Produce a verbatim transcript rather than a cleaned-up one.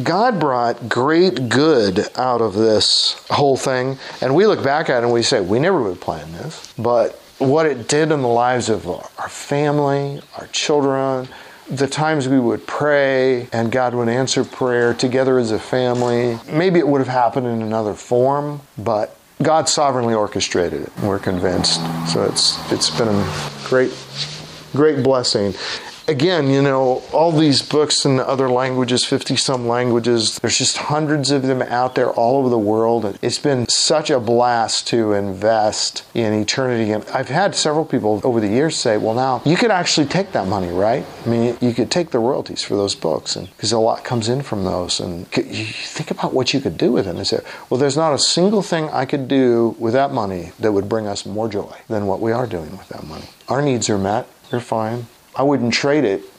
God brought great good out of this whole thing. And we look back at it and we say, we never would have planned this. But what it did in the lives of our family, our children, the times we would pray and God would answer prayer together as a family, maybe it would have happened in another form, but God sovereignly orchestrated it, we're convinced. So it's it's been a great, great blessing. Again, you know, all these books in other languages, fifty-some languages, there's just hundreds of them out there all over the world. It's been such a blast to invest in eternity. And I've had several people over the years say, well, now, you could actually take that money, right? I mean, you could take the royalties for those books, and because a lot comes in from those. And you think about what you could do with them. They say, well, there's not a single thing I could do with that money that would bring us more joy than what we are doing with that money. Our needs are met. They're fine. I wouldn't trade it